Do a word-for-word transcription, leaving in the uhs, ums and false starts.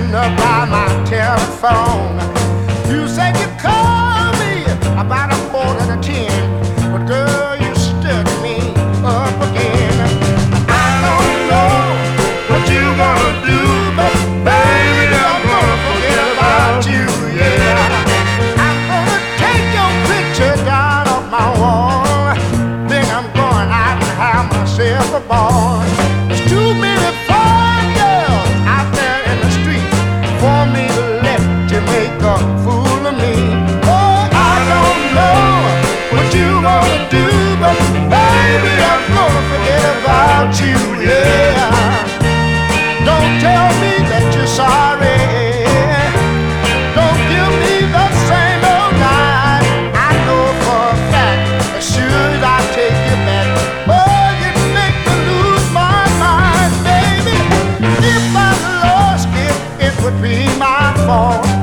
messing about my telephone. You said you called me about a quarter to ten, but girl, you stood me up again. I don't know what you gonna do, but baby, I'm gonna forget about you, yeah. I'm gonna take your picture down off my wall, then I'm going out and have myself a ball. There's too many fine girls out there in the street for me to let you make a fool of me. Oh, I don't know what you gonna do, but baby, I'm gonna forget about you, yeah. Don't tell me that you're sorry. Don't give me the same old lie. I know for a fact as sure as I take you back, oh, you make me lose my mind, baby. If I lost it, it would be my fault.